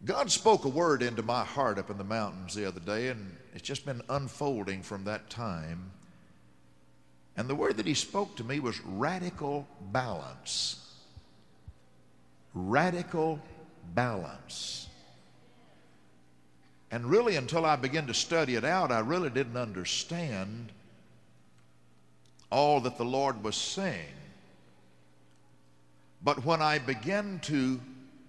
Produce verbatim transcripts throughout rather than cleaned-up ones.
God spoke a word into my heart up in the mountains the other day, and it's just been unfolding from that time. And the word that he spoke to me was radical balance. Radical balance. And really, until I began to study it out, I really didn't understand all that the Lord was saying. But when I began to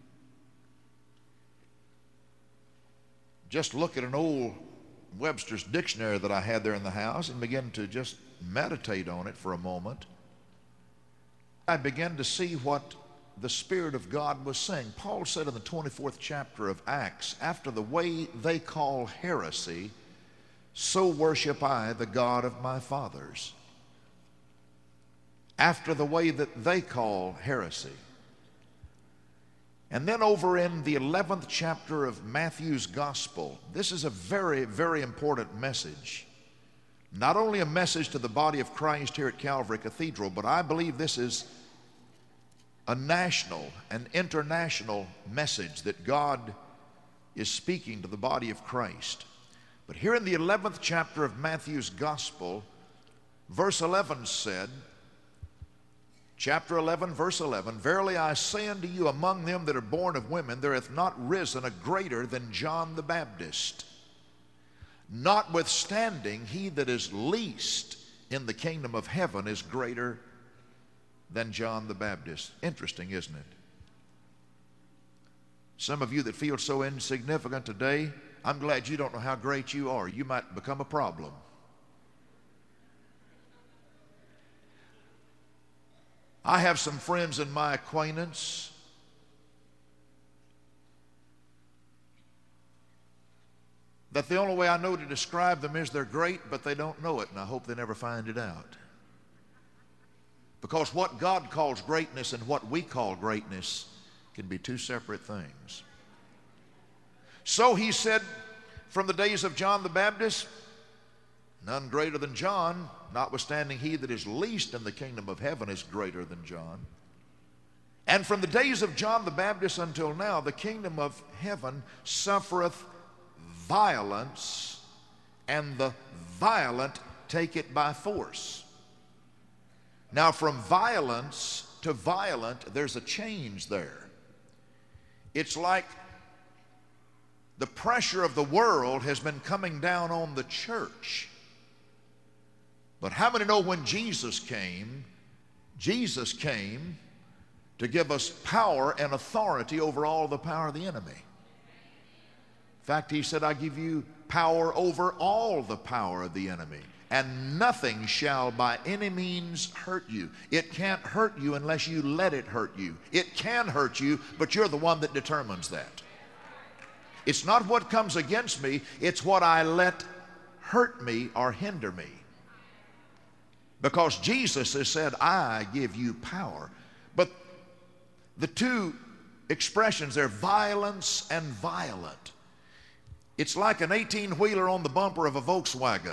just look at an old Webster's dictionary that I had there in the house and begin to just meditate on it for a moment, I began to see what the Spirit of God was saying. Paul said in the twenty-fourth chapter of Acts, after the way they call heresy, so worship I the God of my fathers. After the way that they call heresy. And then over in the eleventh chapter of Matthew's Gospel, this is a very, very important message. Not only a message to the body of Christ here at Calvary Cathedral, but I believe this is a national and international message that God is speaking to the body of Christ. But here in the eleventh chapter of Matthew's Gospel, verse eleven said, chapter eleven, verse eleven, verily I say unto you, among them that are born of women, there hath not risen a greater than John the Baptist. Notwithstanding, he that is least in the kingdom of heaven is greater than John the Baptist. Interesting, isn't it? Some of you that feel so insignificant today, I'm glad you don't know how great you are. You might become a problem. I have some friends in my acquaintance that the only way I know to describe them is they're great, but they don't know it, and I hope they never find it out. Because what God calls greatness and what we call greatness can be two separate things. So he said, from the days of John the Baptist, none greater than John, notwithstanding he that is least in the kingdom of heaven is greater than John. And from the days of John the Baptist until now, the kingdom of heaven suffereth violence, and the violent take it by force. Now, from violence to violent, there's a change there. It's like the pressure of the world has been coming down on the church. But how many know when Jesus came, Jesus came to give us power and authority over all the power of the enemy? In fact, he said, I give you power over all the power of the enemy, and nothing shall by any means hurt you. It can't hurt you unless you let it hurt you. It can hurt you, but you're the one that determines that. It's not what comes against me, it's what I let hurt me or hinder me. Because Jesus has said, I give you power. But the two expressions there, violence and violent, it's like an eighteen-wheeler on the bumper of a Volkswagen.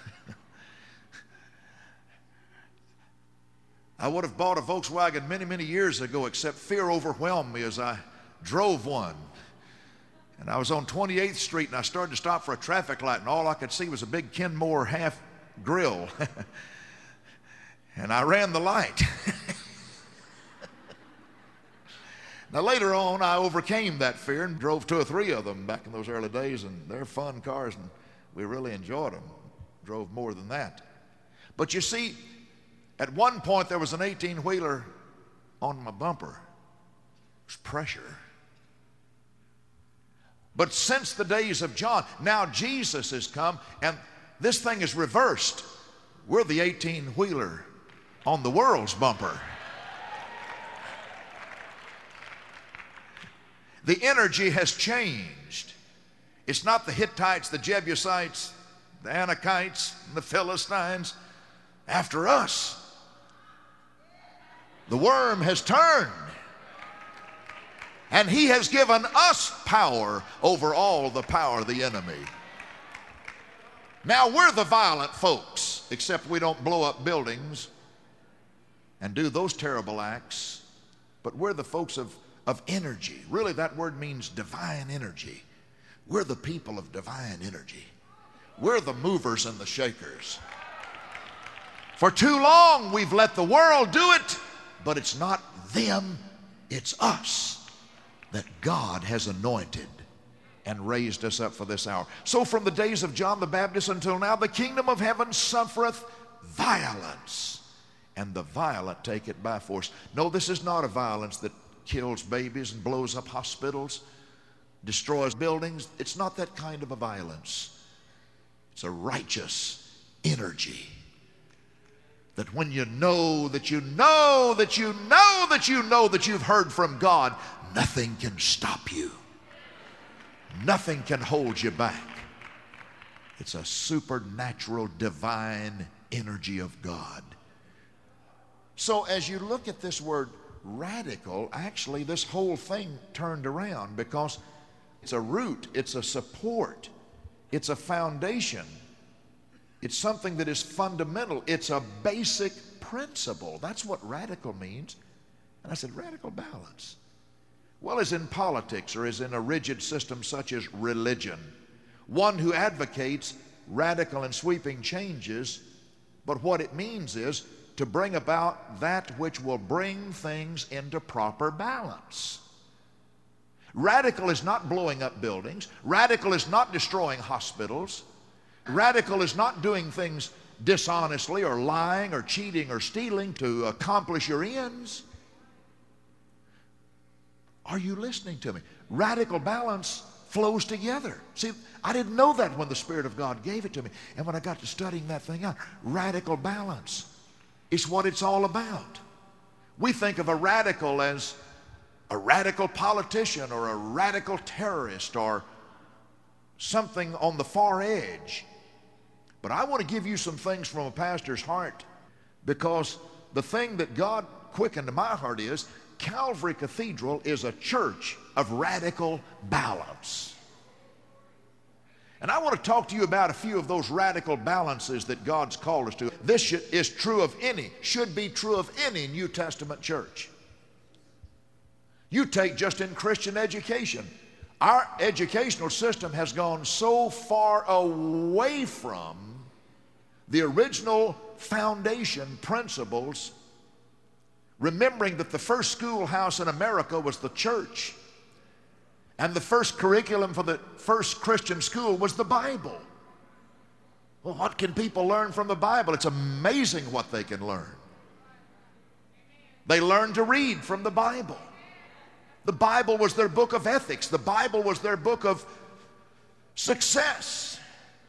I would have bought a Volkswagen many, many years ago, except fear overwhelmed me as I drove one. And I was on twenty-eighth Street, and I started to stop for a traffic light, and all I could see was a big Kenmore half grill. And I ran the light. Now, later on, I overcame that fear and drove two or three of them back in those early days, and they're fun cars, and we really enjoyed them. Drove more than that. But you see, at one point, there was an eighteen-wheeler on my bumper. It was pressure. But since the days of John, now Jesus has come, and this thing is reversed. We're the eighteen-wheeler on the world's bumper. The energy has changed. It's not the Hittites, the Jebusites, the Anakites, and the Philistines. After us, the worm has turned. And he has given us power over all the power of the enemy. Now we're the violent folks, except we don't blow up buildings and do those terrible acts. But we're the folks of of energy. Really, that word means divine energy. We're the people of divine energy. We're the movers and the shakers. For too long, we've let the world do it, but it's not them, it's us that God has anointed and raised us up for this hour. So from the days of John the Baptist until now, the kingdom of heaven suffereth violence, and the violent take it by force. No, this is not a violence that kills babies and blows up hospitals, destroys buildings. It's not that kind of a violence. It's a righteous energy that when you know that you know that you know that you know that you've heard from God, nothing can stop you. Nothing can hold you back. It's a supernatural, divine energy of God. So as you look at this word radical, actually this whole thing turned around, because it's a root, it's a support, it's a foundation. It's something that is fundamental. It's a basic principle. That's what radical means. And I said, radical balance. Well, as in politics or as in a rigid system such as religion, one who advocates radical and sweeping changes, but what it means is to bring about that which will bring things into proper balance. Radical is not blowing up buildings. Radical is not destroying hospitals. Radical is not doing things dishonestly or lying or cheating or stealing to accomplish your ends. Are you listening to me? Radical balance flows together. See, I didn't know that when the Spirit of God gave it to me. And when I got to studying that thing out, radical balance is what it's all about. We think of a radical as a radical politician or a radical terrorist or something on the far edge. But I want to give you some things from a pastor's heart, because the thing that God quickened to my heart is Calvary Cathedral is a church of radical balance. And I want to talk to you about a few of those radical balances that God's called us to. This should, is true of any, should be true of any New Testament church. You take just in Christian education. Our educational system has gone so far away from the original foundation principles, remembering that the first schoolhouse in America was the church, and the first curriculum for the first Christian school was the Bible. Well, what can people learn from the Bible? It's amazing what they can learn. They learn to read from the Bible. The Bible was their book of ethics. The Bible was their book of success.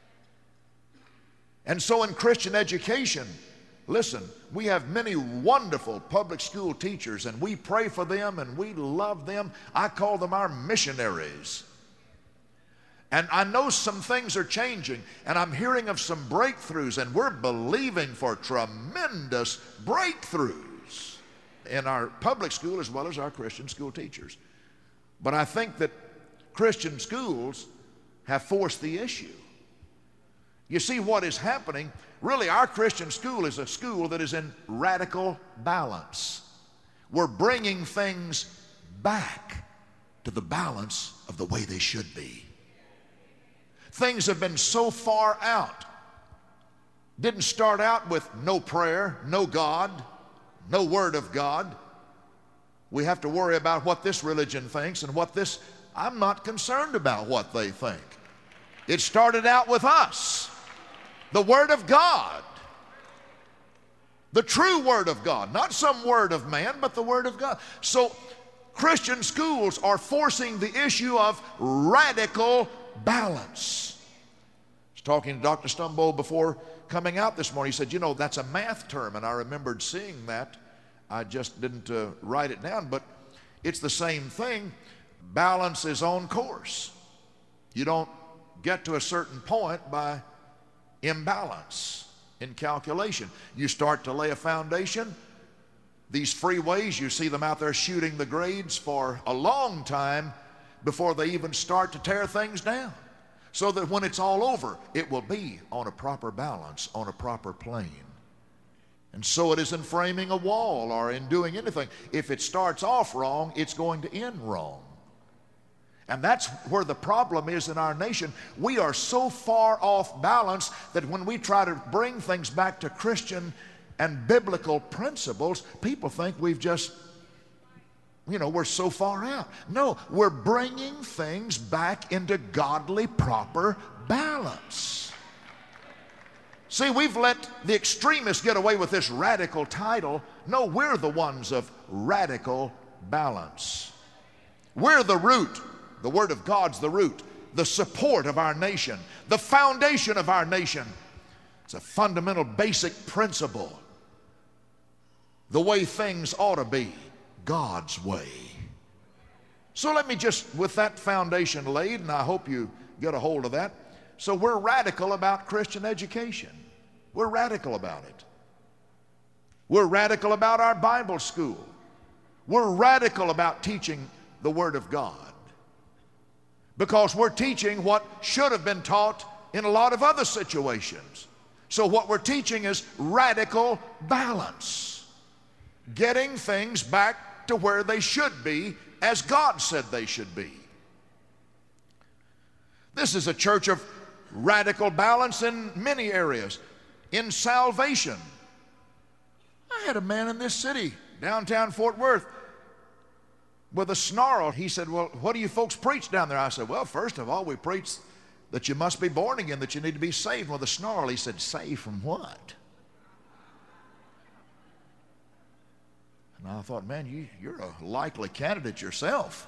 And so in Christian education, listen, we have many wonderful public school teachers, and we pray for them and we love them. I call them our missionaries. And I know some things are changing, and I'm hearing of some breakthroughs, and we're believing for tremendous breakthroughs in our public school as well as our Christian school teachers. But I think that Christian schools have forced the issue. You see what is happening? Really, our Christian school is a school that is in radical balance. We're bringing things back to the balance of the way they should be. Things have been so far out. Didn't start out with no prayer, no God, no Word of God. We have to worry about what this religion thinks and what this... I'm not concerned about what they think. It started out with us. The Word of God. The true Word of God. Not some word of man, but the Word of God. So Christian schools are forcing the issue of radical balance. I was talking to Doctor Stumbo before coming out this morning. He said, you know, that's a math term, and I remembered seeing that. I just didn't uh, write it down, but it's the same thing. Balance is on course. You don't get to a certain point by imbalance in calculation. You start to lay a foundation. These freeways, you see them out there shooting the grades for a long time before they even start to tear things down, so that when it's all over, it will be on a proper balance, on a proper plane. And so it is in framing a wall or in doing anything. If it starts off wrong, it's going to end wrong. And that's where the problem is in our nation. We are so far off balance that when we try to bring things back to Christian and biblical principles, people think we've just, you know, we're so far out. No, we're bringing things back into godly, proper balance. See, we've let the extremists get away with this radical title. No, we're the ones of radical balance. We're the root. The Word of God's the root, the support of our nation, the foundation of our nation. It's a fundamental, basic principle. The way things ought to be, God's way. So let me just, with that foundation laid, and I hope you get a hold of that. So we're radical about Christian education. We're radical about it. We're radical about our Bible school. We're radical about teaching the Word of God. Because we're teaching what should have been taught in a lot of other situations. So what we're teaching is radical balance. Getting things back to where they should be as God said they should be. This is a church of radical balance in many areas. In salvation. I had a man in this city, downtown Fort Worth, with a snarl. He said, well, what do you folks preach down there? I said, well, first of all, we preach that you must be born again, that you need to be saved. With a snarl, he said, saved from what? And I thought, man, you, you're a likely candidate yourself.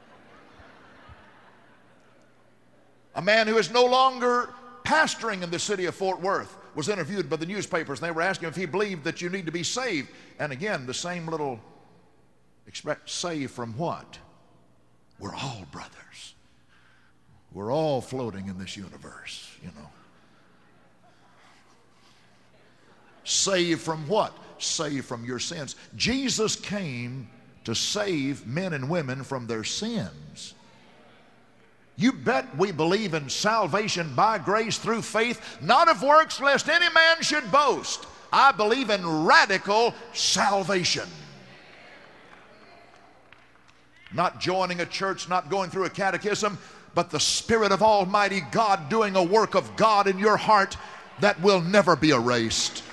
A man who is no longer pastoring in the city of Fort Worth was interviewed by the newspapers, and they were asking if he believed that you need to be saved. And again, the same little Expect saved from what? We're all brothers. We're all floating in this universe, you know. Saved from what? Saved from your sins. Jesus came to save men and women from their sins. You bet we believe in salvation by grace through faith, not of works, lest any man should boast. I believe in radical salvation. Not joining a church, not going through a catechism, but the Spirit of Almighty God doing a work of God in your heart that will never be erased.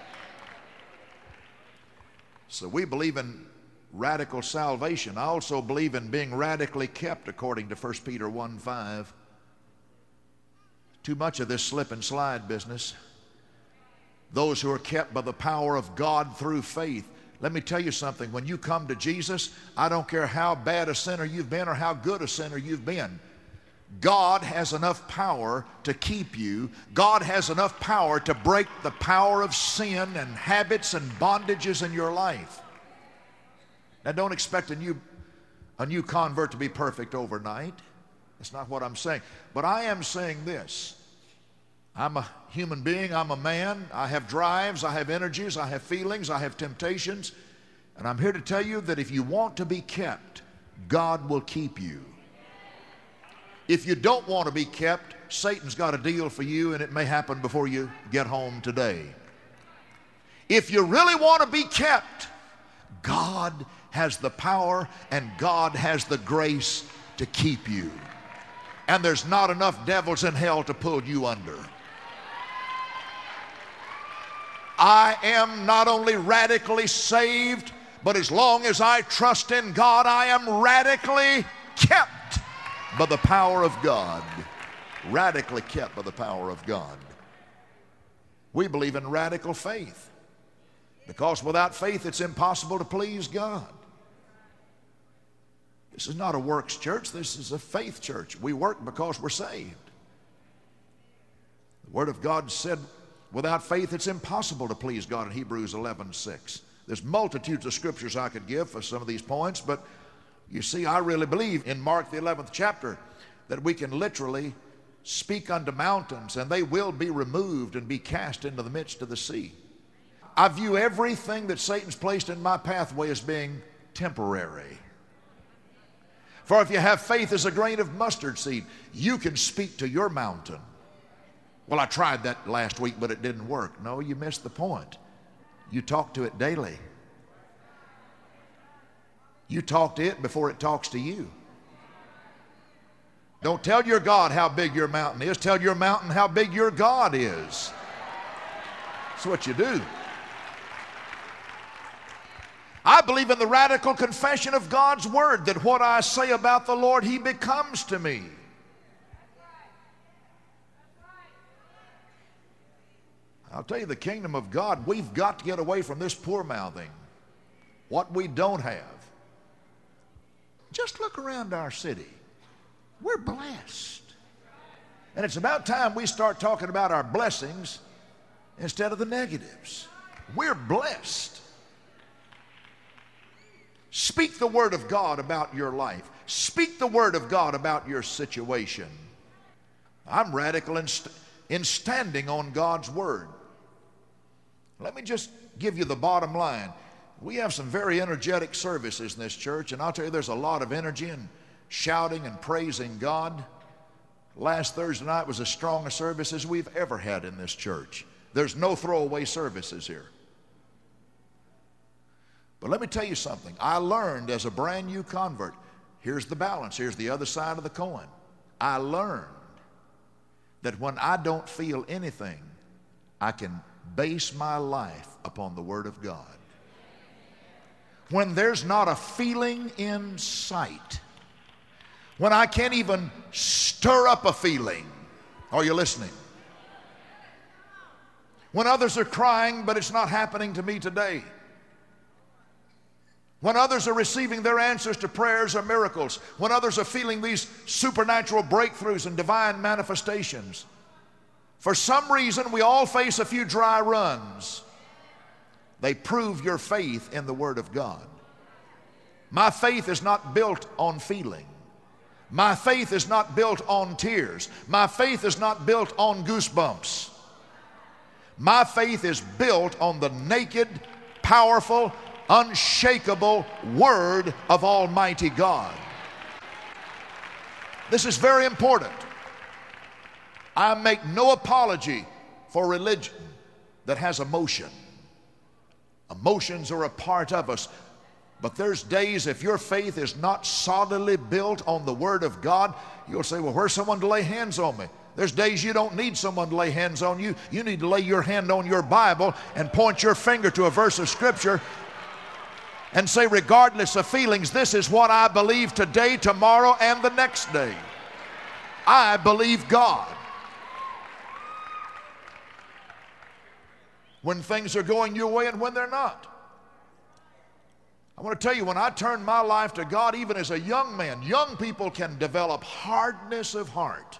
So we believe in radical salvation. I also believe in being radically kept according to First Peter one five. Too much of this slip and slide business. Those who are kept by the power of God through faith. Let me tell you something. When you come to Jesus, I don't care how bad a sinner you've been or how good a sinner you've been. God has enough power to keep you. God has enough power to break the power of sin and habits and bondages in your life. Now, don't expect a new, a new convert to be perfect overnight. That's not what I'm saying. But I am saying this. I'm a human being, I'm a man, I have drives, I have energies, I have feelings, I have temptations, and I'm here to tell you that if you want to be kept, God will keep you. If you don't want to be kept, Satan's got a deal for you, and it may happen before you get home today. If you really want to be kept, God has the power and God has the grace to keep you. And there's not enough devils in hell to pull you under. I am not only radically saved, but as long as I trust in God, I am radically kept by the power of God. Radically kept by the power of God. We believe in radical faith, because without faith it's impossible to please God. This is not a works church, this is a faith church. We work because we're saved. The Word of God said, without faith, it's impossible to please God in Hebrews eleven six. There's multitudes of scriptures I could give for some of these points, but you see, I really believe in Mark the eleventh chapter that we can literally speak unto mountains and they will be removed and be cast into the midst of the sea. I view everything that Satan's placed in my pathway as being temporary. For if you have faith as a grain of mustard seed, you can speak to your mountain. Well, I tried that last week, but it didn't work. No, you missed the point. You talk to it daily. You talk to it before it talks to you. Don't tell your God how big your mountain is. Tell your mountain how big your God is. That's what you do. I believe in the radical confession of God's word, that what I say about the Lord, He becomes to me. I'll tell you, the kingdom of God, we've got to get away from this poor mouthing. What we don't have. Just look around our city. We're blessed. And it's about time we start talking about our blessings instead of the negatives. We're blessed. Speak the word of God about your life. Speak the word of God about your situation. I'm radical in, st- in standing on God's word. Let me just give you the bottom line. We have some very energetic services in this church, and I'll tell you, there's a lot of energy in shouting and praising God. Last Thursday night was as strong a service as we've ever had in this church. There's no throwaway services here. But let me tell you something. I learned as a brand new convert, here's the balance, here's the other side of the coin. I learned that when I don't feel anything, I can base my life upon the Word of God. When there's not a feeling in sight, when I can't even stir up a feeling, are you listening? When others are crying, but it's not happening to me today. When others are receiving their answers to prayers or miracles. When others are feeling these supernatural breakthroughs and divine manifestations. For some reason, we all face a few dry runs. They prove your faith in the Word of God. My faith is not built on feeling. My faith is not built on tears. My faith is not built on goosebumps. My faith is built on the naked, powerful, unshakable Word of Almighty God. This is very important. I make no apology for religion that has emotion. Emotions are a part of us. But there's days if your faith is not solidly built on the Word of God, you'll say, well, where's someone to lay hands on me? There's days you don't need someone to lay hands on you. You need to lay your hand on your Bible and point your finger to a verse of Scripture and say, regardless of feelings, this is what I believe today, tomorrow, and the next day. I believe God. When things are going your way and when they're not. I want to tell you, when I turned my life to God, even as a young man, young people can develop hardness of heart.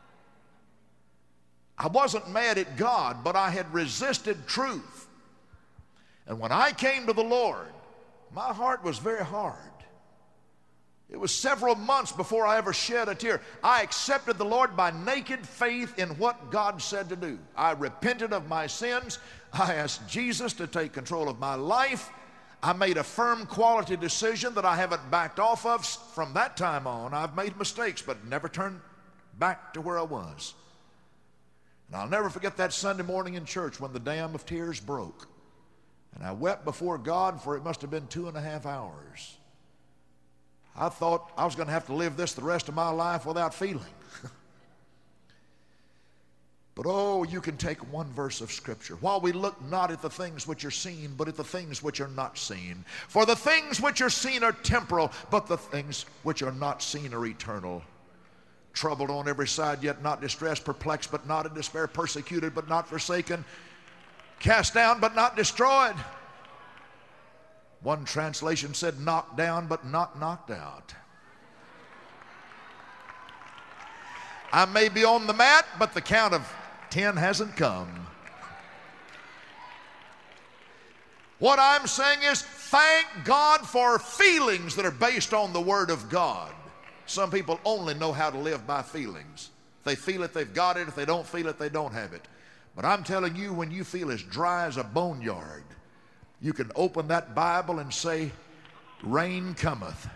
I wasn't mad at God, but I had resisted truth. And when I came to the Lord, my heart was very hard. It was several months before I ever shed a tear. I accepted the Lord by naked faith in what God said to do. I repented of my sins. I asked Jesus to take control of my life. I made a firm quality decision that I haven't backed off of. From that time on, I've made mistakes, but never turned back to where I was. And I'll never forget that Sunday morning in church when the dam of tears broke. And I wept before God for it must have been two and a half hours. I thought I was going to have to live this the rest of my life without feeling. But oh, you can take one verse of Scripture. While we look not at the things which are seen, but at the things which are not seen. For the things which are seen are temporal, but the things which are not seen are eternal. Troubled on every side, yet not distressed, perplexed, but not in despair, persecuted, but not forsaken, cast down, but not destroyed. One translation said knocked down, but not knocked out. I may be on the mat, but the count of ten hasn't come. What I'm saying is, thank God for feelings that are based on the Word of God. Some people only know how to live by feelings. If they feel it, they've got it. If they don't feel it, they don't have it. But I'm telling you, when you feel as dry as a boneyard, you can open that Bible and say, rain cometh.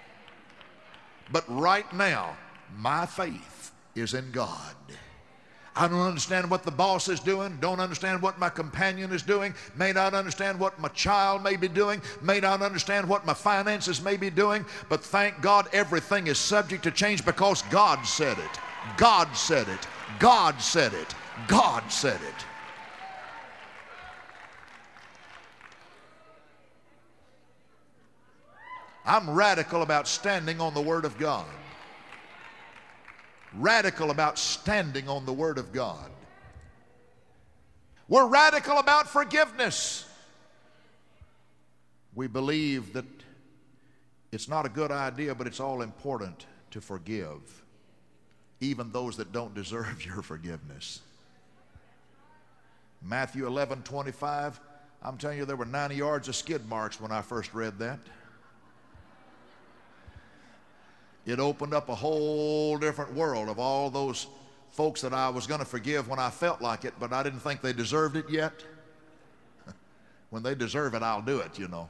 But right now, my faith is in God. I don't understand what the boss is doing, don't understand what my companion is doing, may not understand what my child may be doing, may not understand what my finances may be doing, but thank God everything is subject to change because God said it. God said it. God said it. God said it. I'm radical about standing on the Word of God. Radical about standing on the Word of God. We're radical about forgiveness. We believe that it's not a good idea, but it's all important to forgive, even those that don't deserve your forgiveness. Matthew eleven twenty-five, I'm telling you, there were ninety yards of skid marks when I first read that. It opened up a whole different world of all those folks that I was going to forgive when I felt like it, but I didn't think they deserved it yet. When they deserve it, I'll do it, you know.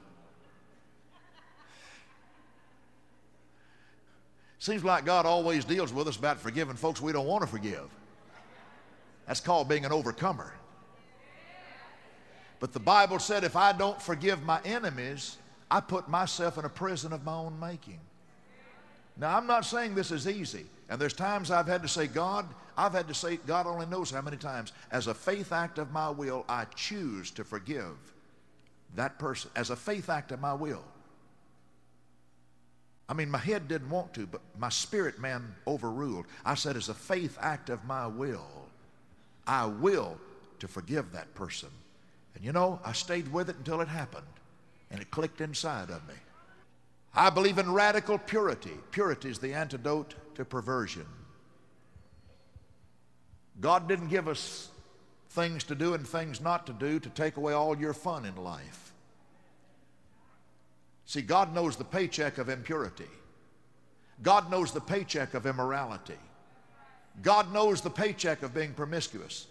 Seems like God always deals with us about forgiving folks we don't want to forgive. That's called being an overcomer. But the Bible said if I don't forgive my enemies, I put myself in a prison of my own making. Now, I'm not saying this is easy. And there's times I've had to say, God, I've had to say, God only knows how many times, as a faith act of my will, I choose to forgive that person. As a faith act of my will. I mean, my head didn't want to, but my spirit man overruled. I said, as a faith act of my will, I will to forgive that person. And you know, I stayed with it until it happened. And it clicked inside of me. I believe in radical purity. Purity is the antidote to perversion. God didn't give us things to do and things not to do to take away all your fun in life. See, God knows the paycheck of impurity. God knows the paycheck of immorality. God knows the paycheck of being promiscuous.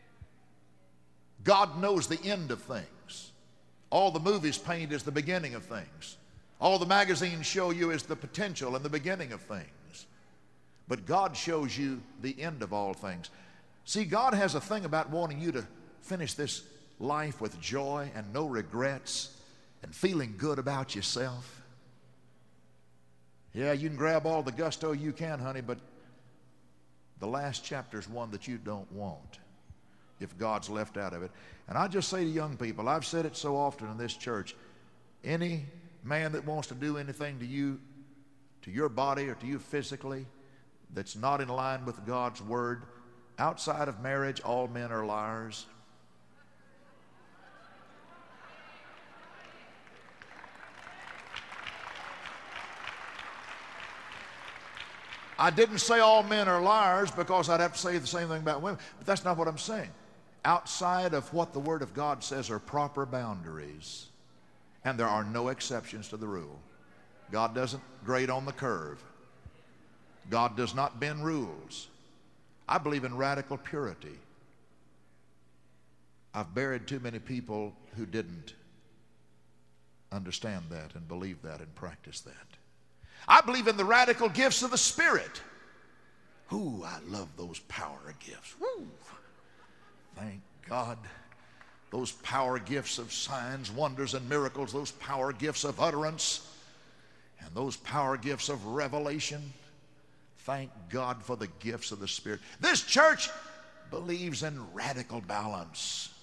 God knows the end of things. All the movies paint is the beginning of things. All the magazines show you is the potential and the beginning of things. But God shows you the end of all things. See, God has a thing about wanting you to finish this life with joy and no regrets and feeling good about yourself. Yeah, you can grab all the gusto you can, honey, but the last chapter is one that you don't want if God's left out of it. And I just say to young people, I've said it so often in this church, any man that wants to do anything to you, to your body or to you physically, that's not in line with God's word, outside of marriage, all men are liars. I didn't say all men are liars because I'd have to say the same thing about women, but that's not what I'm saying. Outside of what the Word of God says are proper boundaries. And there are no exceptions to the rule. God doesn't grade on the curve. God does not bend rules. I believe in radical purity. I've buried too many people who didn't understand that and believe that and practice that. I believe in the radical gifts of the Spirit. Ooh, I love those power gifts. Woo. Thank God. Those power gifts of signs, wonders, and miracles, those power gifts of utterance, and those power gifts of revelation. Thank God for the gifts of the Spirit. This church believes in radical balance.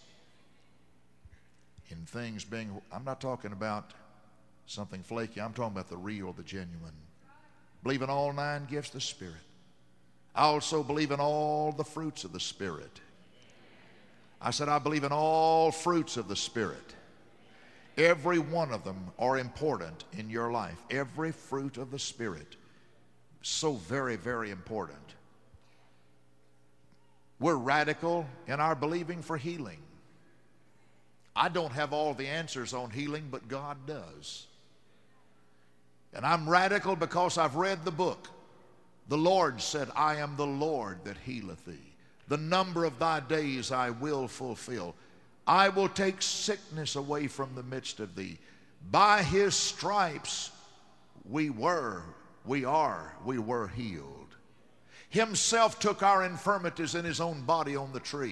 In things being, I'm not talking about something flaky, I'm talking about the real, the genuine. Believe in all nine gifts of the Spirit. I also believe in all the fruits of the Spirit. I said, I believe in all fruits of the Spirit. Every one of them are important in your life. Every fruit of the Spirit. So very, very important. We're radical in our believing for healing. I don't have all the answers on healing, but God does. And I'm radical because I've read the book. The Lord said, I am the Lord that healeth thee. The number of thy days I will fulfill. I will take sickness away from the midst of thee. By his stripes we were, we are, we were healed. Himself took our infirmities in His own body on the tree.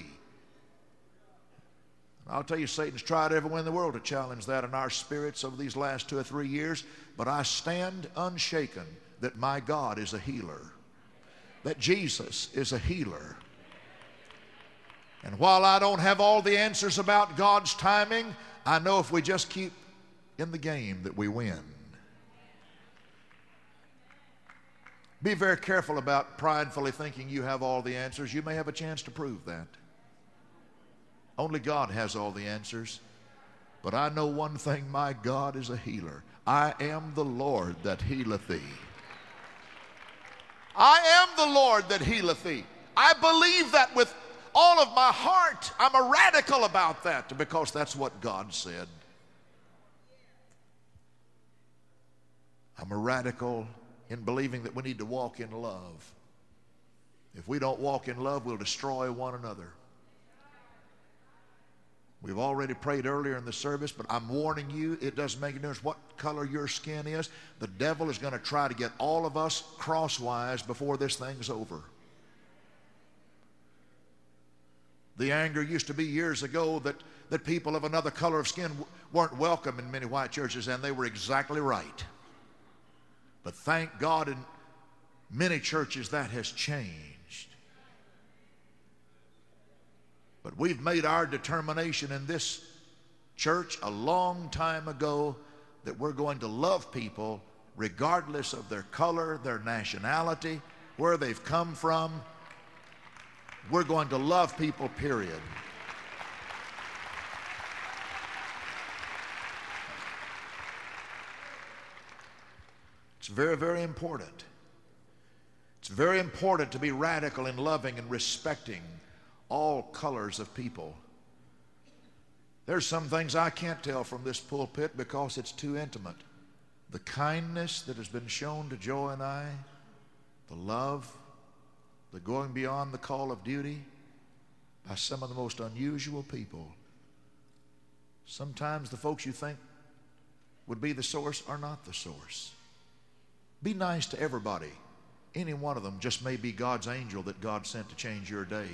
I'll tell you, Satan's tried everywhere in the world to challenge that in our spirits over these last two or three years, but I stand unshaken that my God is a healer, that Jesus is a healer. And while I don't have all the answers about God's timing, I know if we just keep in the game that we win. Be very careful about pridefully thinking you have all the answers. You may have a chance to prove that. Only God has all the answers. But I know one thing, my God is a healer. I am the Lord that healeth thee. I am the Lord that healeth thee. I believe that with all of my heart. I'm a radical about that because that's what God said. I'm a radical in believing that we need to walk in love. If we don't walk in love, we'll destroy one another. We've already prayed earlier in the service, but I'm warning you, it doesn't make a difference what color your skin is. The devil is going to try to get all of us crosswise before this thing's over. The anger used to be years ago that, that people of another color of skin weren't welcome in many white churches, and they were exactly right. But thank God in many churches that has changed. But we've made our determination in this church a long time ago that we're going to love people regardless of their color, their nationality, where they've come from. We're going to love people, period. It's very, very important. It's very important to be radical in loving and respecting all colors of people. There's some things I can't tell from this pulpit because it's too intimate. The kindness that has been shown to Joy and I, the love, the going beyond the call of duty by some of the most unusual people. Sometimes the folks you think would be the source are not the source. Be nice to everybody. Any one of them just may be God's angel that God sent to change your day.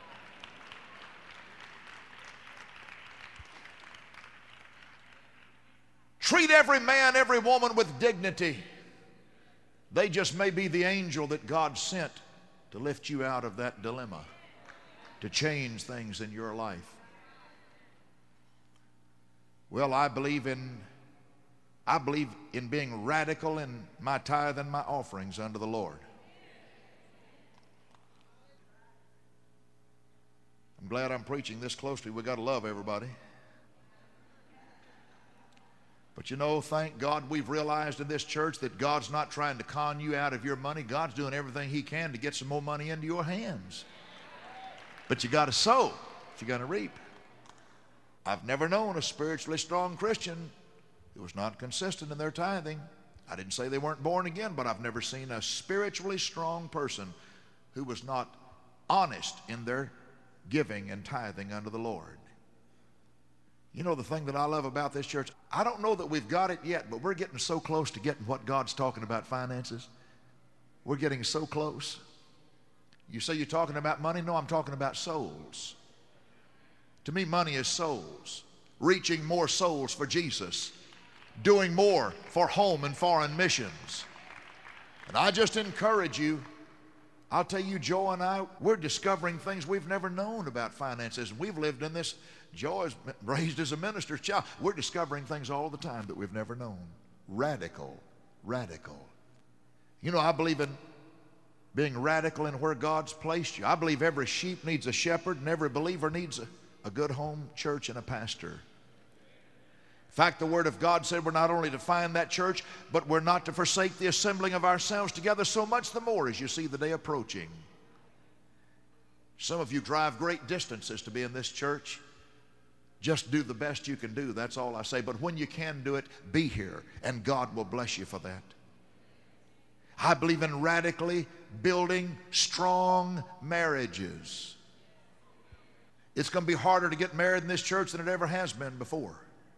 Treat every man, every woman with dignity. They just may be the angel that God sent to lift you out of that dilemma, to change things in your life. Well, I believe in I believe in being radical in my tithe and my offerings unto the Lord. I'm glad I'm preaching this closely. We've got to love everybody. But you know, thank God we've realized in this church that God's not trying to con you out of your money. God's doing everything He can to get some more money into your hands. But you got to sow if you're going to reap. I've never known a spiritually strong Christian who was not consistent in their tithing. I didn't say they weren't born again, but I've never seen a spiritually strong person who was not honest in their giving and tithing unto the Lord. You know the thing that I love about this church? I don't know that we've got it yet, but we're getting so close to getting what God's talking about finances. We're getting so close. You say you're talking about money? No, I'm talking about souls. To me, money is souls. Reaching more souls for Jesus. Doing more for home and foreign missions. And I just encourage you, I'll tell you, Joe and I, we're discovering things we've never known about finances. We've lived in this. Joy's raised as a minister's child. We're discovering things all the time that we've never known. Radical, radical. You know, I believe in being radical in where God's placed you. I believe every sheep needs a shepherd and every believer needs a, a good home church and a pastor. In fact, the Word of God said we're not only to find that church, but we're not to forsake the assembling of ourselves together, so much the more as you see the day approaching. Some of you drive great distances to be in this church. Just do the best you can do, that's all I say. But when you can do it, be here, and God will bless you for that. I believe in radically building strong marriages. It's going to be harder to get married in this church than it ever has been before.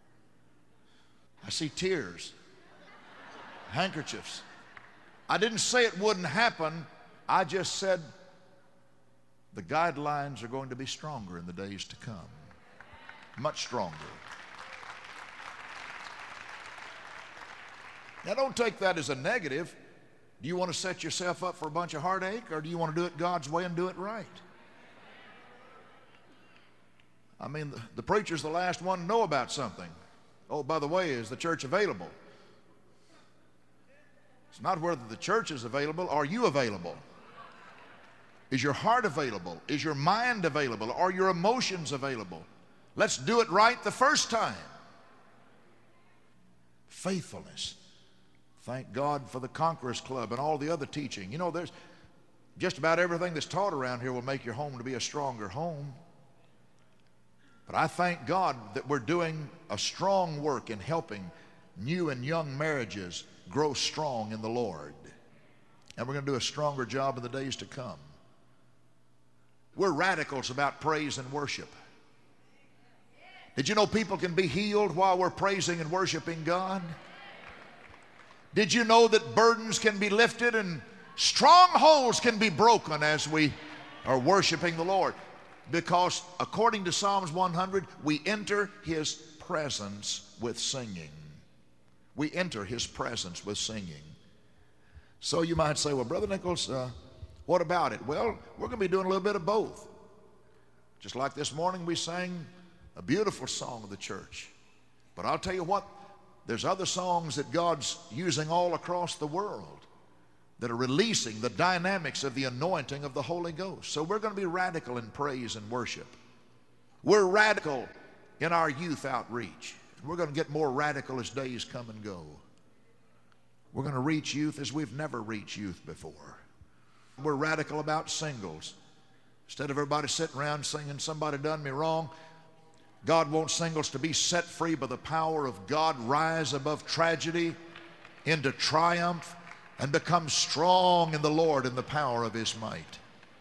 I see tears, handkerchiefs. I didn't say it wouldn't happen, I just said the guidelines are going to be stronger in the days to come. Much stronger. Now, don't take that as a negative. Do you want to set yourself up for a bunch of heartache, or do you want to do it God's way and do it right? I mean, the, the preacher's the last one to know about something. Oh, by the way, is the church available? It's not whether the church is available. Are you available? Is your heart available? Is your mind available? Are your emotions available? Let's do it right the first time. Faithfulness. Thank God for the Conquerors Club and all the other teaching. You know, there's just about everything that's taught around here will make your home to be a stronger home. But I thank God that we're doing a strong work in helping new and young marriages grow strong in the Lord. And we're going to do a stronger job in the days to come. We're radicals about praise and worship. Did you know people can be healed while we're praising and worshiping God? Did you know that burdens can be lifted and strongholds can be broken as we are worshiping the Lord? Because according to Psalms one hundred, we enter His presence with singing. We enter His presence with singing. So you might say, well, Brother Nichols, uh, what about it? Well, we're going to be doing a little bit of both. Just like this morning we sang a beautiful song of the church. But I'll tell you what, there's other songs that God's using all across the world that are releasing the dynamics of the anointing of the Holy Ghost. So we're going to be radical in praise and worship. We're radical in our youth outreach. We're going to get more radical as days come and go. We're going to reach youth as we've never reached youth before. We're radical about singles. Instead of everybody sitting around singing, somebody done me wrong, God wants singles to be set free by the power of God, rise above tragedy into triumph, and become strong in the Lord in the power of His might.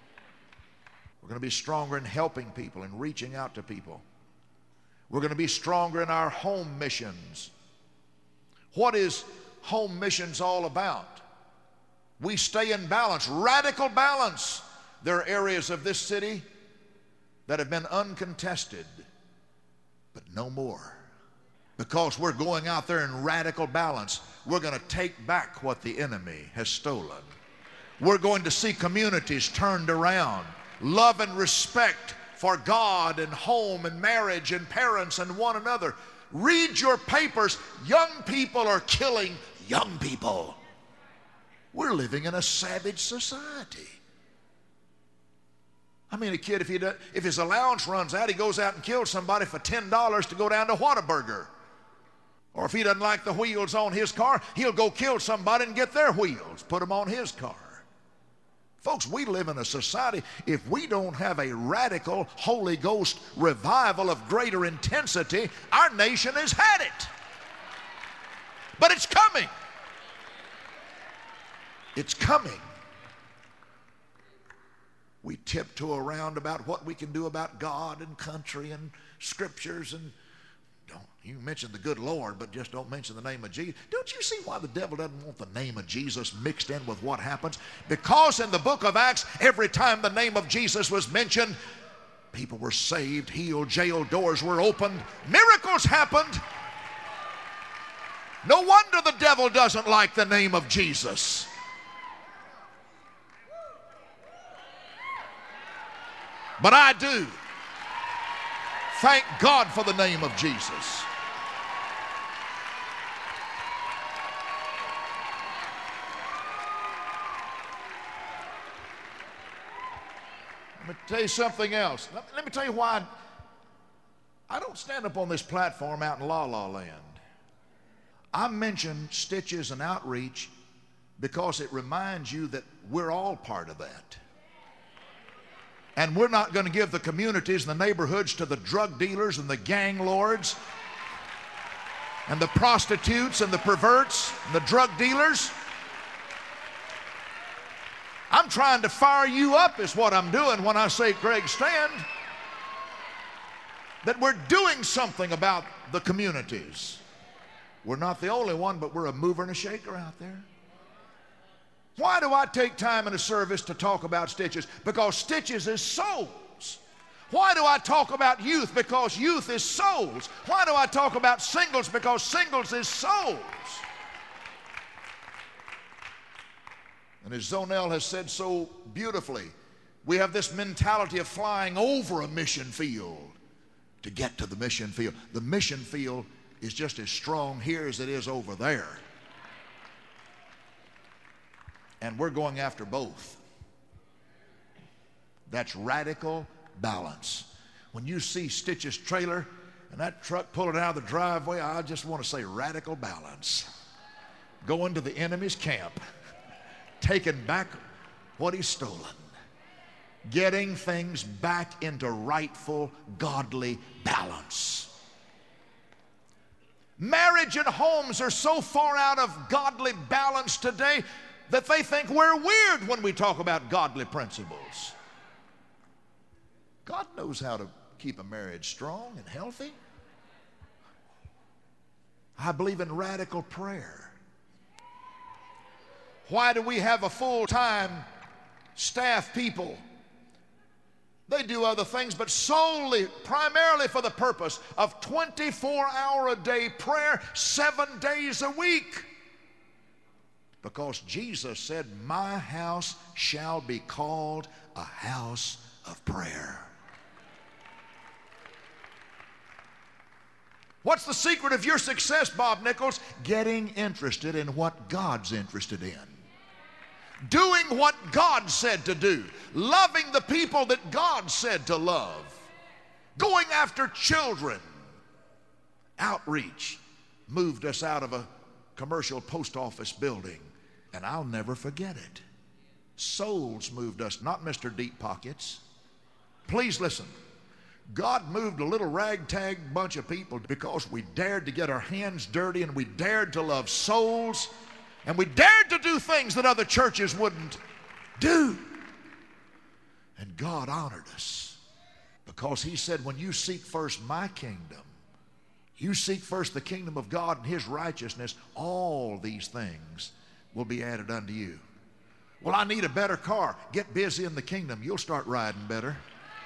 We're going to be stronger in helping people and reaching out to people. We're going to be stronger in our home missions. What is home missions all about? We stay in balance, radical balance. There are areas of this city that have been uncontested, but no more. Because we're going out there in radical balance. We're going to take back what the enemy has stolen. We're going to see communities turned around. Love and respect for God and home and marriage and parents and one another. Read your papers. Young people are killing young people. We're living in a savage society. I mean, a kid, if, he does, if his allowance runs out, he goes out and kills somebody for ten dollars to go down to Whataburger. Or if he doesn't like the wheels on his car, he'll go kill somebody and get their wheels, put them on his car. Folks, we live in a society, if we don't have a radical Holy Ghost revival of greater intensity, our nation has had it. But it's coming. It's coming. We tiptoe around about what we can do about God and country and scriptures, and don't you mention the good Lord, but just don't mention the name of Jesus. Don't you see why the devil doesn't want the name of Jesus mixed in with what happens? Because in the book of Acts, every time the name of Jesus was mentioned, people were saved, healed, jail doors were opened, miracles happened. No wonder the devil doesn't like the name of Jesus. But I do. Thank God for the name of Jesus. Let me tell you something else. Let, let me tell you why I, I don't stand up on this platform out in La La Land. I mention Stitches and Outreach because it reminds you that we're all part of that. And we're not going to give the communities and the neighborhoods to the drug dealers and the gang lords and the prostitutes and the perverts and the drug dealers. I'm trying to fire you up is what I'm doing when I say, Greg, stand. That we're doing something about the communities. We're not the only one, but we're a mover and a shaker out there. Why do I take time in a service to talk about Stitches? Because Stitches is souls. Why do I talk about youth? Because youth is souls. Why do I talk about singles? Because singles is souls. And as Zonell has said so beautifully, we have this mentality of flying over a mission field to get to the mission field. The mission field is just as strong here as it is over there. And we're going after both. That's radical balance. When you see Stitch's trailer and that truck pulling out of the driveway, I just want to say radical balance. Going to the enemy's camp, taking back what he's stolen, getting things back into rightful, godly balance. Marriage and homes are so far out of godly balance today that they think we're weird when we talk about godly principles. God knows how to keep a marriage strong and healthy. I believe in radical prayer. Why do we have a full-time staff people? They do other things, but solely, primarily for the purpose of twenty-four hour a day prayer, seven days a week. Because Jesus said, my house shall be called a house of prayer. What's the secret of your success, Bob Nichols? Getting interested in what God's interested in. Doing what God said to do. Loving the people that God said to love. Going after children. Outreach moved us out of a commercial post office building, and I'll never forget it. Souls moved us, not Mister Deep Pockets. Please listen. God moved a little ragtag bunch of people because we dared to get our hands dirty, and we dared to love souls, and we dared to do things that other churches wouldn't do. And God honored us because he said, when you seek first my kingdom, you seek first the kingdom of God and his righteousness, all these things will be added unto you. Well, I need a better car. Get busy in the kingdom. You'll start riding better.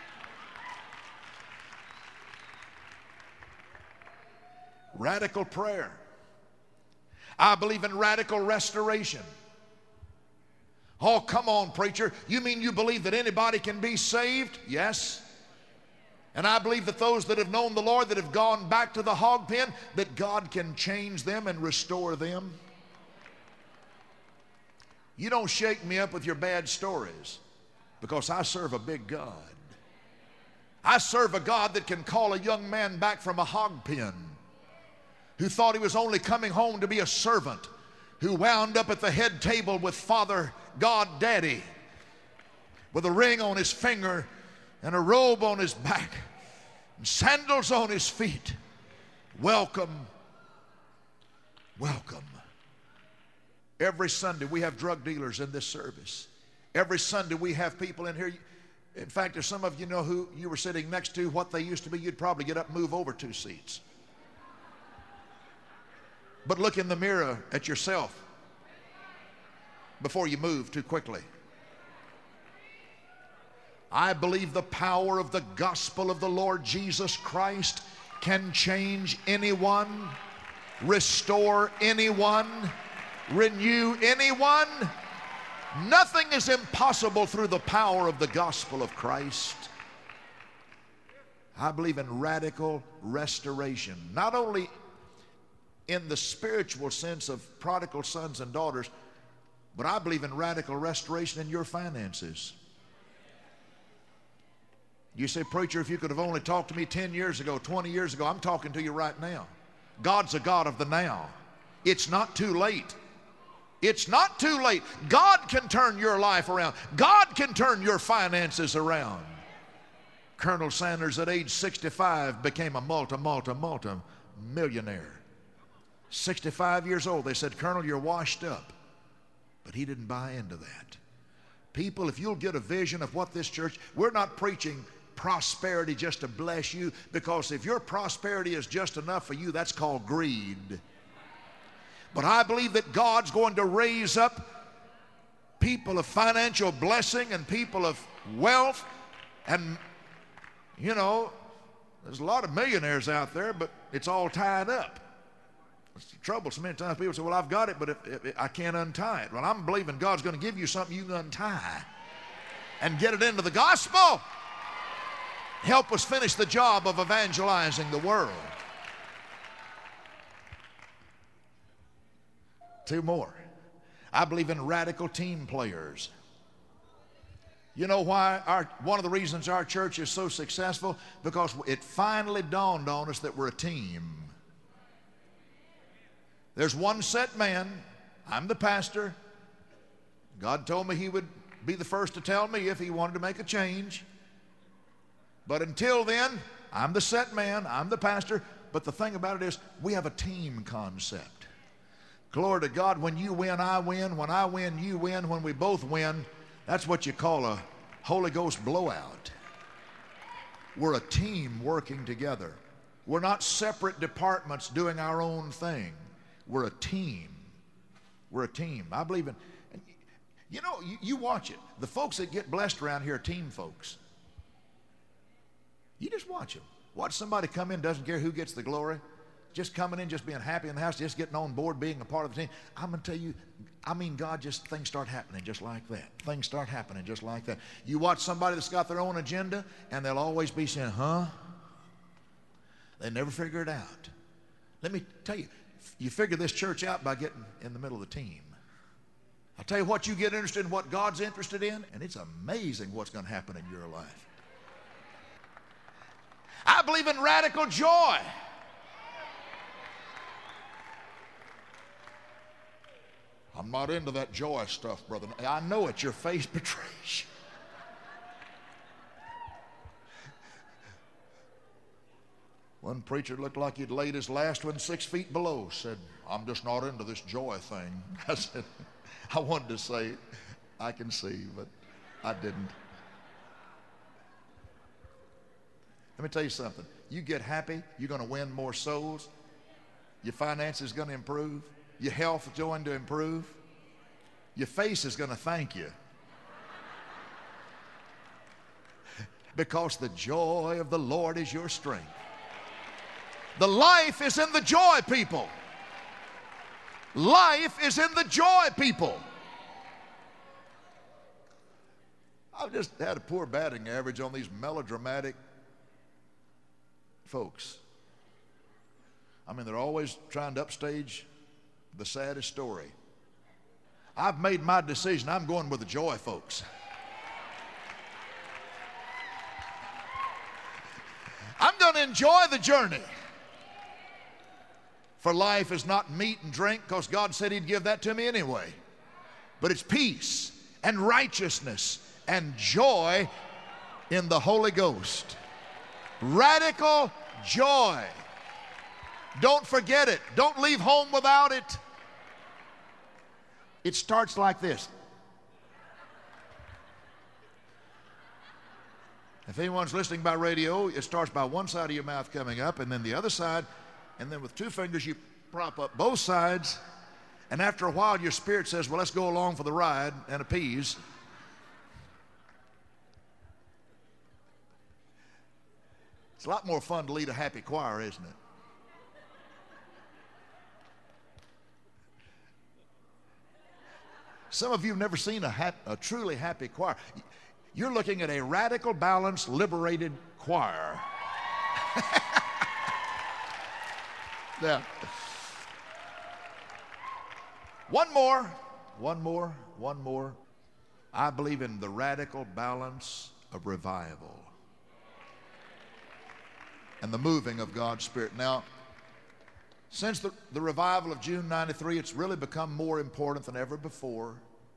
Radical prayer. I believe in radical restoration. Oh, come on, preacher. You mean you believe that anybody can be saved? Yes. And I believe that those that have known the Lord, that have gone back to the hog pen, that God can change them and restore them. You don't shake me up with your bad stories, because I serve a big God. I serve a God that can call a young man back from a hog pen who thought he was only coming home to be a servant, who wound up at the head table with Father God Daddy, with a ring on his finger and a robe on his back and sandals on his feet. Welcome, welcome. Every Sunday we have drug dealers in this service. Every Sunday we have people in here. In fact, if some of you know who you were sitting next to, what they used to be, you'd probably get up and move over two seats. But look in the mirror at yourself before you move too quickly. I believe the power of the gospel of the Lord Jesus Christ can change anyone, restore anyone, renew anyone. Nothing is impossible through the power of the gospel of Christ. I believe in radical restoration, not only in the spiritual sense of prodigal sons and daughters, but I believe in radical restoration in your finances. You say, preacher, if you could have only talked to me ten years ago, twenty years ago, I'm talking to you right now. God's a God of the now. It's not too late. It's not too late. God can turn your life around. God can turn your finances around. Colonel Sanders at age sixty-five became a multi, multi, multi millionaire. sixty-five years old. They said, Colonel, you're washed up. But he didn't buy into that. People, if you'll get a vision of what this church, we're not preaching prosperity just to bless you, because if your prosperity is just enough for you, that's called greed. But I believe that God's going to raise up people of financial blessing and people of wealth. And, you know, there's a lot of millionaires out there, but it's all tied up. It's the trouble. So many times people say, well, I've got it, but if, if, if I can't untie it. Well, I'm believing God's going to give you something you can untie and get it into the gospel. Help us finish the job of evangelizing the world. Two more. I believe in radical team players. You know why? Our, one of the reasons our church is so successful, because it finally dawned on us that we're a team. There's one set man. I'm the pastor. God told me he would be the first to tell me if he wanted to make a change. But until then, I'm the set man. I'm the pastor. But the thing about it is, we have a team concept. Glory to God. When you win, I win. When I win, you win. When we both win, that's what you call a Holy Ghost blowout. We're a team working together. We're not separate departments doing our own thing. We're a team. We're a team. I believe in, you know, you, you watch it. The folks that get blessed around here are team folks. You just watch them. Watch somebody come in, doesn't care who gets the glory. Just coming in, just being happy in the house, just getting on board, being a part of the team. I'm going to tell you, I mean, God, just things start happening just like that. Things start happening just like that. You watch somebody that's got their own agenda, and they'll always be saying, huh? They never figure it out. Let me tell you, you figure this church out by getting in the middle of the team. I'll tell you what, you get interested in what God's interested in, and it's amazing what's going to happen in your life. I believe in radical joy. I'm not into that joy stuff, brother. I know it. Your face betrays you. One preacher looked like he'd laid his last one six feet below, said, I'm just not into this joy thing. I said, I wanted to say, I can see, but I didn't. Let me tell you something. You get happy, you're going to win more souls. Your finances is going to improve. Your health is going to improve. Your face is going to thank you. Because the joy of the Lord is your strength. The life is in the joy, people. Life is in the joy, people. I've just had a poor batting average on these melodramatic folks. I mean, they're always trying to upstage the saddest story. I've made my decision. I'm going with the joy folks. I'm going to enjoy the journey. For life is not meat and drink, because God said he'd give that to me anyway. But it's peace and righteousness and joy in the Holy Ghost. Radical joy. Don't forget it. Don't leave home without it. It starts like this. If anyone's listening by radio, it starts by one side of your mouth coming up, and then the other side, and then with two fingers you prop up both sides, and after a while your spirit says, well, let's go along for the ride, and appease. It's a lot more fun to lead a happy choir, isn't it? Some of you have never seen a, hap a truly happy choir. You're looking at a radical, balanced, liberated choir. Now, one more, one more, one more. I believe in the radical balance of revival and the moving of God's Spirit. Now, since the, the revival of June ninety-three, it's really become more important than ever before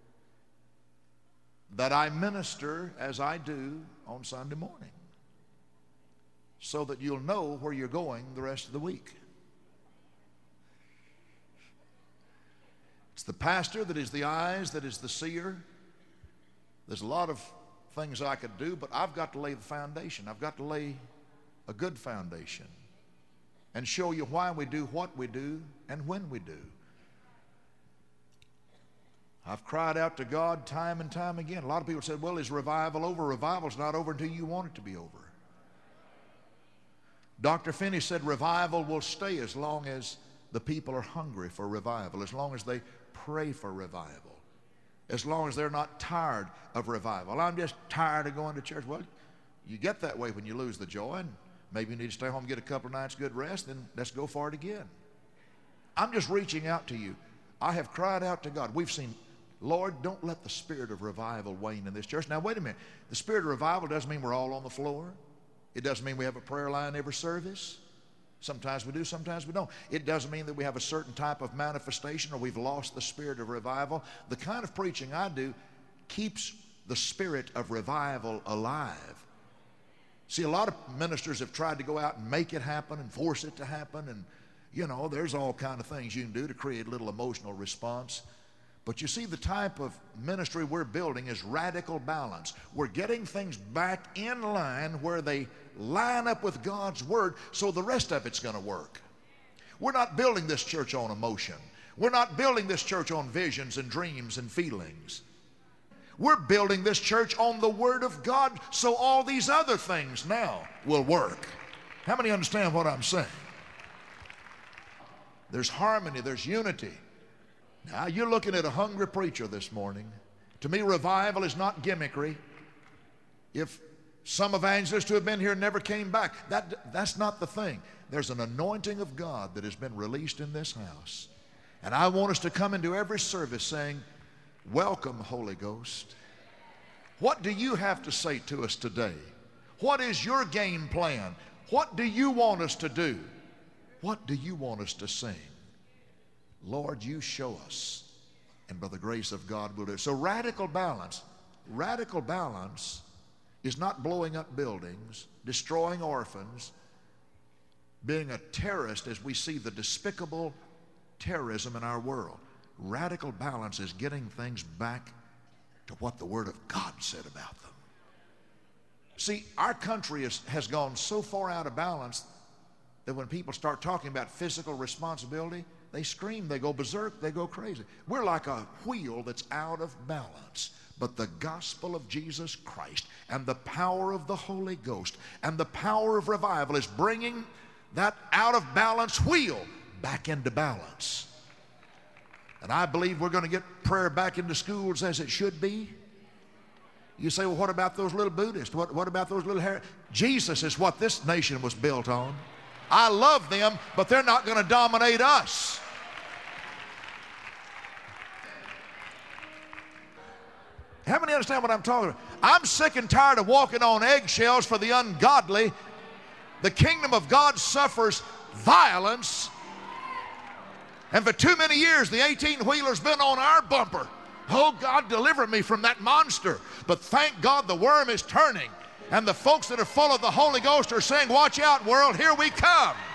that I minister as I do on Sunday morning, so that you'll know where you're going the rest of the week. It's the pastor that is the eyes, that is the seer. There's a lot of things I could do, but I've got to lay the foundation. I've got to lay a good foundation and show you why we do what we do and when we do. I've cried out to God time and time again. A lot of people said, well, is revival over? Revival's not over until you want it to be over. Doctor Finney said revival will stay as long as the people are hungry for revival, as long as they pray for revival, as long as they're not tired of revival. I'm just tired of going to church. Well, you get that way when you lose the joy, and maybe you need to stay home and get a couple of nights good rest, then let's go for it again. I'm just reaching out to you. I have cried out to God. We've seen, Lord, don't let the spirit of revival wane in this church. Now, wait a minute. The spirit of revival doesn't mean we're all on the floor. It doesn't mean we have a prayer line every service. Sometimes we do, sometimes we don't. It doesn't mean that we have a certain type of manifestation or we've lost the spirit of revival. The kind of preaching I do keeps the spirit of revival alive. See, a lot of ministers have tried to go out and make it happen and force it to happen, and you know, there's all kind of things you can do to create a little emotional response. But you see, the type of ministry we're building is radical balance. We're getting things back in line where they line up with God's Word, so the rest of it's going to work. We're not building this church on emotion. We're not building this church on visions and dreams and feelings. We're building this church on the Word of God, so all these other things now will work. How many understand what I'm saying? There's harmony, there's unity. Now, you're looking at a hungry preacher this morning. To me, revival is not gimmickry. If some evangelists who have been here never came back, that, that's not the thing. There's an anointing of God that has been released in this house. And I want us to come into every service saying, welcome, Holy Ghost. What do you have to say to us today? What is your game plan? What do you want us to do? What do you want us to sing? Lord, you show us, and by the grace of God we'll do it. So radical balance, radical balance is not blowing up buildings, destroying orphans, being a terrorist as we see the despicable terrorism in our world. Radical balance is getting things back to what the Word of God said about them. See, our country is, has gone so far out of balance that when people start talking about physical responsibility, they scream, they go berserk, they go crazy. We're like a wheel that's out of balance. But the gospel of Jesus Christ and the power of the Holy Ghost and the power of revival is bringing that out of balance wheel back into balance. And I believe we're going to get prayer back into schools as it should be. You say, well, what about those little Buddhists? What, what about those little Har-? Jesus is what this nation was built on. I love them, but they're not going to dominate us. How many understand what I'm talking about? I'm sick and tired of walking on eggshells for the ungodly. The kingdom of God suffers violence. And for too many years, the eighteen-wheeler's been on our bumper. Oh, God, deliver me from that monster. But thank God the worm is turning. And the folks that are full of the Holy Ghost are saying, watch out, world, here we come.